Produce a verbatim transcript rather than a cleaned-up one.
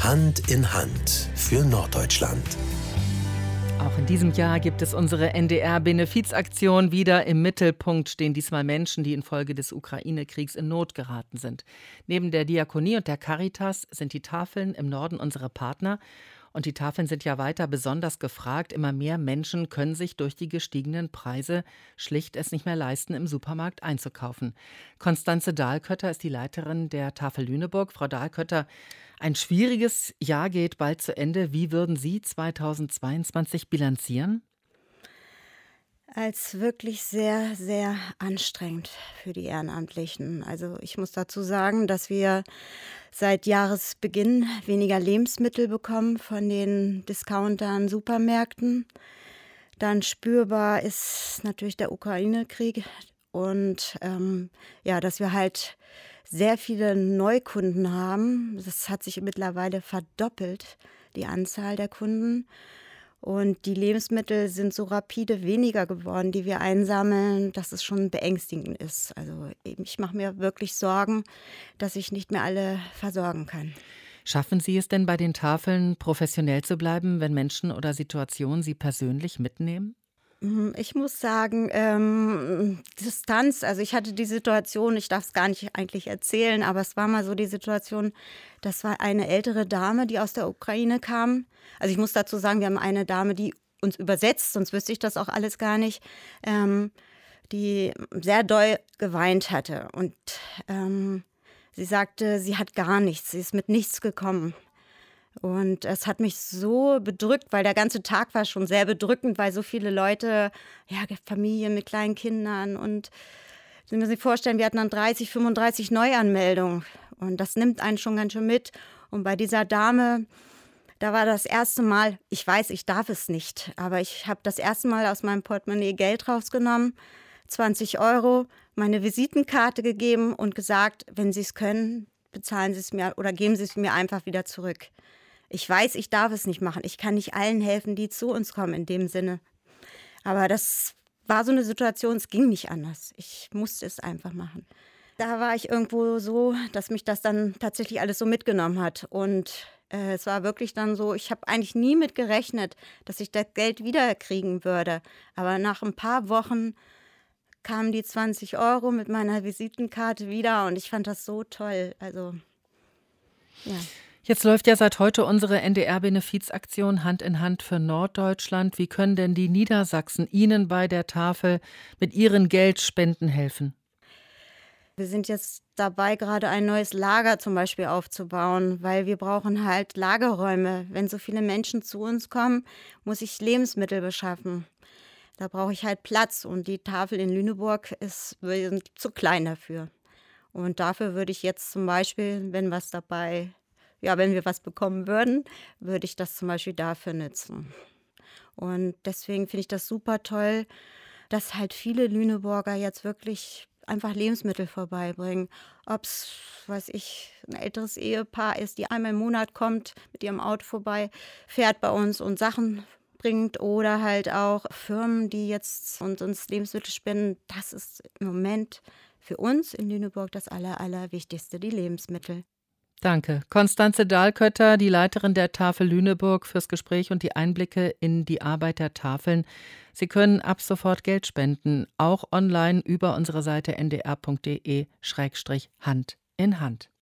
Hand in Hand für Norddeutschland. Auch in diesem Jahr gibt es unsere N D R-Benefizaktion. Wieder im Mittelpunkt stehen diesmal Menschen, die infolge des Ukraine-Kriegs in Not geraten sind. Neben der Diakonie und der Caritas sind die Tafeln im Norden unsere Partner. Und die Tafeln sind ja weiter besonders gefragt. Immer mehr Menschen können sich durch die gestiegenen Preise schlicht es nicht mehr leisten, im Supermarkt einzukaufen. Constanze Dahlkötter ist die Leiterin der Tafel Lüneburg. Frau Dahlkötter, ein schwieriges Jahr geht bald zu Ende. Wie würden Sie zweitausendzweiundzwanzig bilanzieren? Als wirklich sehr, sehr anstrengend für die Ehrenamtlichen. Also ich muss dazu sagen, dass wir seit Jahresbeginn weniger Lebensmittel bekommen von den Discountern, Supermärkten. Dann spürbar ist natürlich der Ukraine-Krieg und ähm, ja, dass wir halt sehr viele Neukunden haben. Das hat sich mittlerweile verdoppelt, die Anzahl der Kunden. Und die Lebensmittel sind so rapide weniger geworden, die wir einsammeln, dass es schon beängstigend ist. Also ich mache mir wirklich Sorgen, dass ich nicht mehr alle versorgen kann. Schaffen Sie es denn bei den Tafeln, professionell zu bleiben, wenn Menschen oder Situationen Sie persönlich mitnehmen? Ich muss sagen, ähm, Distanz, also ich hatte die Situation, ich darf es gar nicht eigentlich erzählen, aber es war mal so die Situation, das war eine ältere Dame, die aus der Ukraine kam. Also ich muss dazu sagen, wir haben eine Dame, die uns übersetzt, sonst wüsste ich das auch alles gar nicht, ähm, die sehr doll geweint hatte. Und ähm, sie sagte, sie hat gar nichts, sie ist mit nichts gekommen. Und es hat mich so bedrückt, weil der ganze Tag war schon sehr bedrückend, weil so viele Leute, ja, Familien mit kleinen Kindern und Sie müssen sich vorstellen, wir hatten dann dreißig, fünfunddreißig Neuanmeldungen und das nimmt einen schon ganz schön mit. Und bei dieser Dame, da war das erste Mal, ich weiß, ich darf es nicht, aber ich habe das erste Mal aus meinem Portemonnaie Geld rausgenommen, zwanzig Euro, meine Visitenkarte gegeben und gesagt, wenn Sie es können, bezahlen Sie es mir oder geben Sie es mir einfach wieder zurück. Ich weiß, ich darf es nicht machen. Ich kann nicht allen helfen, die zu uns kommen in dem Sinne. Aber das war so eine Situation, es ging nicht anders. Ich musste es einfach machen. Da war ich irgendwo so, dass mich das dann tatsächlich alles so mitgenommen hat. Und äh, es war wirklich dann so, ich habe eigentlich nie mit gerechnet, dass ich das Geld wiederkriegen würde. Aber nach ein paar Wochen kamen die zwanzig Euro mit meiner Visitenkarte wieder und ich fand das so toll. Also, ja. Jetzt läuft ja seit heute unsere N D R-Benefizaktion Hand in Hand für Norddeutschland. Wie können denn die Niedersachsen Ihnen bei der Tafel mit ihren Geldspenden helfen? Wir sind jetzt dabei, gerade ein neues Lager zum Beispiel aufzubauen, weil wir brauchen halt Lagerräume. Wenn so viele Menschen zu uns kommen, muss ich Lebensmittel beschaffen. Da brauche ich halt Platz und die Tafel in Lüneburg ist wir sind zu klein dafür. Und dafür würde ich jetzt zum Beispiel, wenn was dabei Ja, wenn wir was bekommen würden, würde ich das zum Beispiel dafür nutzen. Und deswegen finde ich das super toll, dass halt viele Lüneburger jetzt wirklich einfach Lebensmittel vorbeibringen. Ob es, weiß ich, ein älteres Ehepaar ist, die einmal im Monat kommt, mit ihrem Auto vorbei, fährt bei uns und Sachen bringt oder halt auch Firmen, die jetzt uns, uns Lebensmittel spenden. Das ist im Moment für uns in Lüneburg das Aller, Allerwichtigste, die Lebensmittel. Danke. Constanze Dahlkötter, die Leiterin der Tafel Lüneburg, fürs Gespräch und die Einblicke in die Arbeit der Tafeln. Sie können ab sofort Geld spenden, auch online über unsere Seite n d r punkt d e Schrägstrich Hand in Hand.